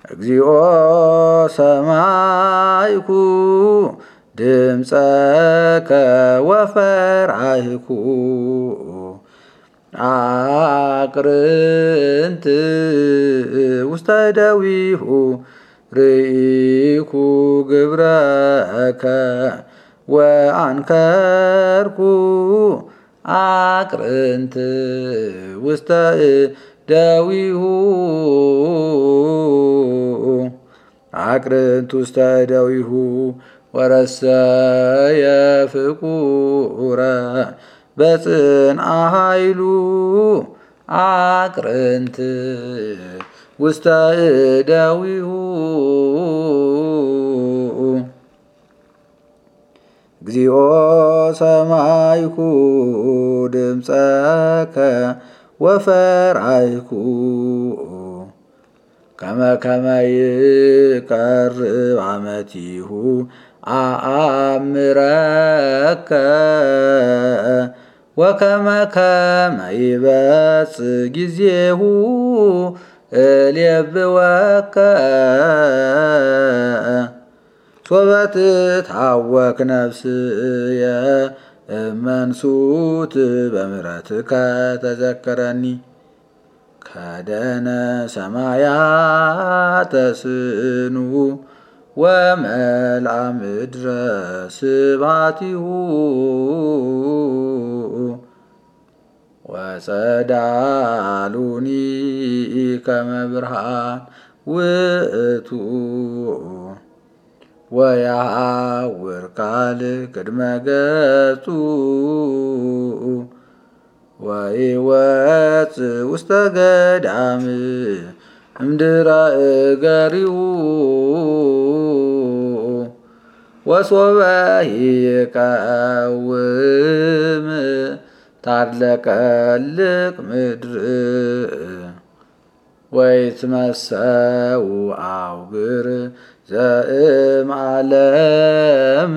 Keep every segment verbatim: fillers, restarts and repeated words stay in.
እግዚኦ ሰማይኩ ድምፀከ ወፈራይኩ አቅርንት ውስተ ደዊሁ ርኢኩ ግብረከ ወአንከርኩ አቅርንት ውስተ ደዊሁ አቅርንት ውስተ ደዊሁ ወረሰየ ፍቁረ በጽንዓ ኃይሉ አቅርንት ውስተ ደዊሁ እግዚኦ ሰማይኩ ድምፀከ ወፈራይኩ ከመ ከመ ይቀርብ ዓመቲሁ አአምረከ ወከመ ከመ ይበጽሕ ጊዜሁ እሌብወከ ሶበ ትታወክ ነፍስየ እመንሱት በምሕረትከ ተዘከረኒ ከደነ ሰማያተ ስኑ ወመልአ ምድረ ስብሐቲሁ ወጸዳሉኒ ከመ ብርሃን ውእቱ ወያሐውር ቃል ቅድመ ገጹ ወይወፅእ ውስተ ገዳም እምድረ እገሪሁ ወሶበ ይቀውም ታድለቀልቅ ምድር ወይትመሰው አውግር ዘእምዓለም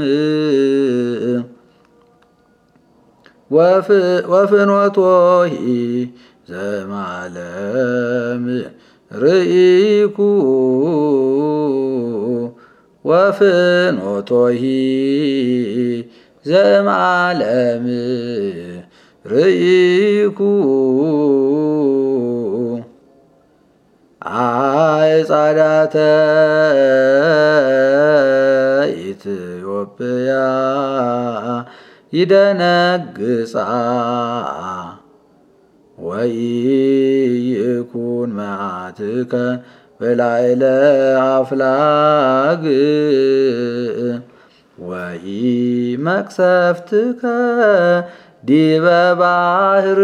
ወፍኖቶሂ ዘእምዓለም ርኢኩ ወፍኖቶሂ ዘእምዓለም ርኢኩ አዕጻዳተ ኢትዮጵያ ይደነግጻ ወኢይኩን መዓትከ በላዕለ አፍላግ ወኢመቅሰፍትከ ዲበ ባሕር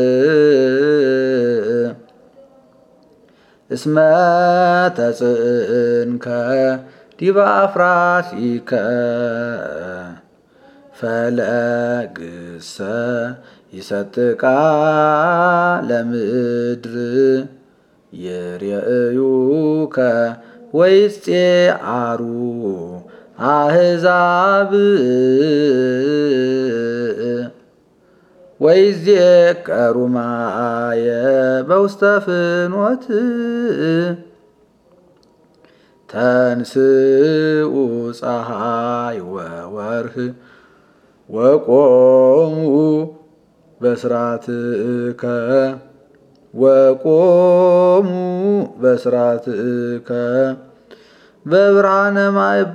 እስመ ተጽእንከ ዲበ አፍራሲከ ፈለግሰ ይሰጥቃ ለምድር ይርአዩከ ወይፄአሩ አሕዛብ ወይዜከሩ ማየ በውስተ ፍኖት ተንሥኡ ፀሐይ ወወርህ ወቆሙ በስራትከ ወቆሙ በስራትከ በብርሃነ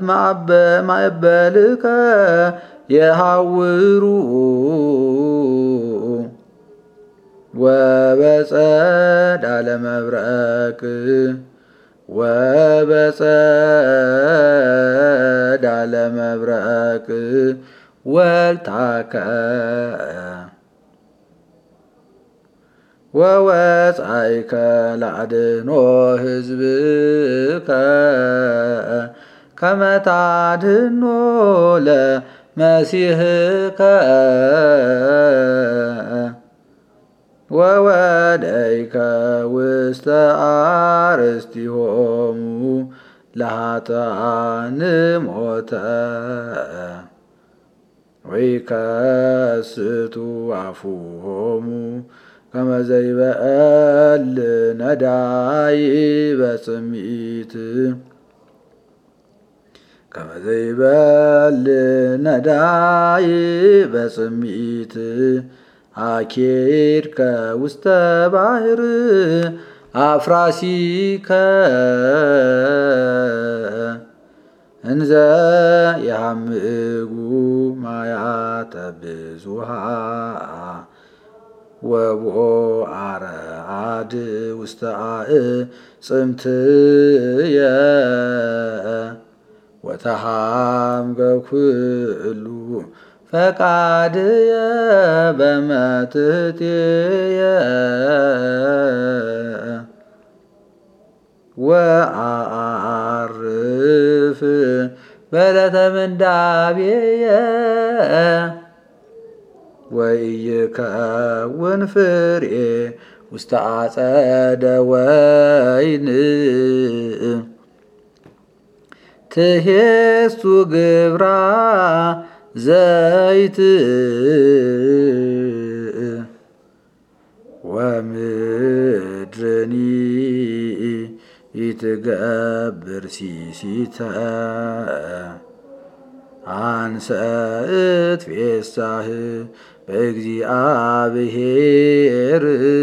ማዕበልከ የሐውሩ ወበጸዳለ መብረቅ ወበጸዳለ መብረቅ ወልታከ ወወፃእከ ለአድኅኖ ሕዝብከ ከመ ታድኅኖ ለመሲሕከ ወወደይከ ውስተ አርእስቲሆሙ ለኃጥኣን ሞተ ወይከስቱ አፉሆሙ ከመ ዘይበል ነዳይ በጽምኢት ከመ ዘይበል ነዳይ በጽምኢት አኬድከ ውስተ ባሕር አፍራሲከ እንዘ ያምእጉ ማያተ ብዙኃ ወቦ አረአድ ውስተ አዕጽምትየ ወተሃምገ ኩሉ ፈቃድየ በመትሕትየ ወአዐርፍ በዕለተ ምንዳቤየ ወኢይከውን ፍሬ ውስተ አጸደ ወይን ትሄሱ ግብራ ዘይት ወምድርኒ ይትገብር ሲሲተ አንሰ እትፌሳህ በእግዚአብሔር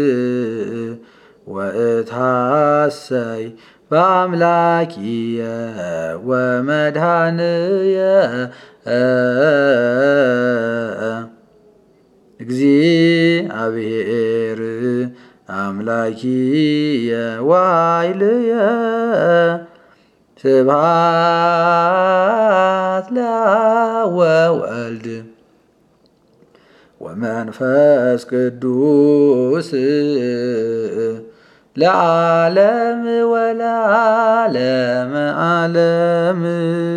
ወእትሐሰይ በአምላኪየ ወመድኃንየ እግዚአብሔር አምላኪየ ወኃይልየ ስብሐት ለአብ ወወልድ ወመንፈስ ቅዱስ ለዓለም ወለዓለመ ዓለም።